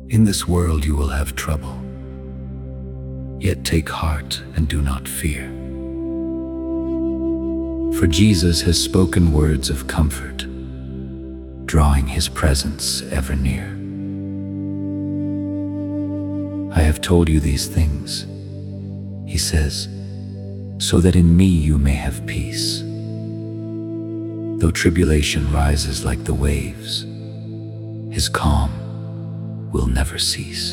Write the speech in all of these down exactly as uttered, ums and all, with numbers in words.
In this world you will have trouble. Yet take heart and do not fear. For Jesus has spoken words of comfort, drawing his presence ever near. I have told you these things, he says, so that in me you may have peace. Though tribulation rises like the waves, his calm will never cease.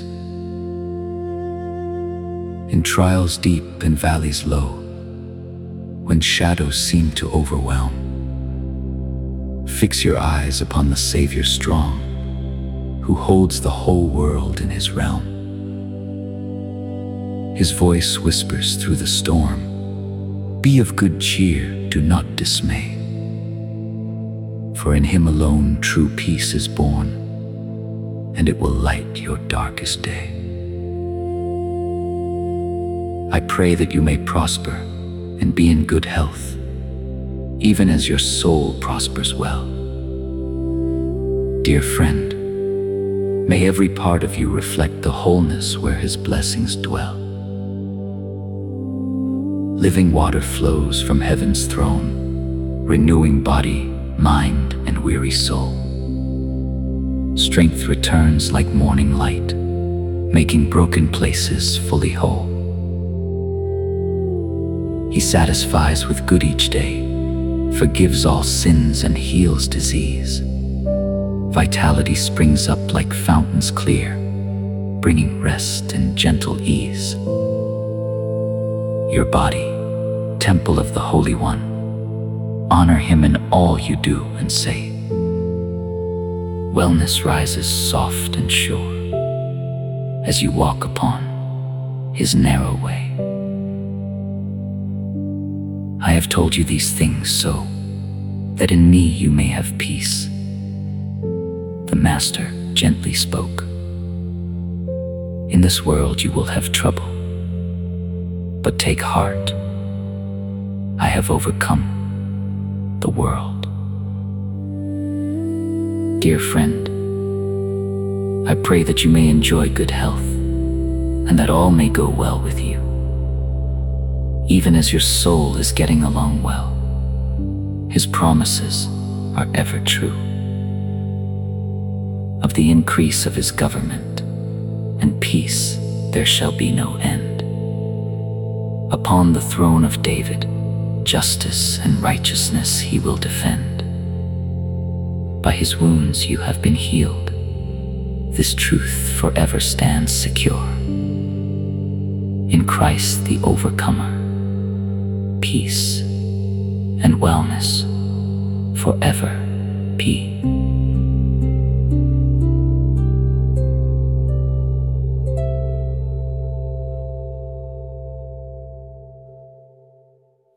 In trials deep and valleys low, when shadows seem to overwhelm, fix your eyes upon the Savior strong, who holds the whole world in his realm. His voice whispers through the storm, "Be of good cheer, do not dismay. For in him alone true peace is born, and it will light your darkest day." I pray that you may prosper and be in good health, even as your soul prospers well. Dear friend, may every part of you reflect the wholeness where his blessings dwell. Living water flows from heaven's throne, renewing body, mind, and weary soul. Strength returns like morning light, making broken places fully whole. He satisfies with good each day, forgives all sins and heals disease. Vitality springs up like fountains clear, bringing rest and gentle ease. Your body, temple of the Holy One, honor him in all you do and say. Wellness rises soft and sure as you walk upon his narrow way. I have told you these things so that in me you may have peace. The Master gently spoke. In this world you will have trouble, but take heart. I have overcome the world. Dear friend, I pray that you may enjoy good health and that all may go well with you, even as your soul is getting along well. His promises are ever true. Of the increase of his government and peace there shall be no end. Upon the throne of David, justice and righteousness he will defend. By his wounds you have been healed. This truth forever stands secure. In Christ the overcomer, peace and wellness forever be.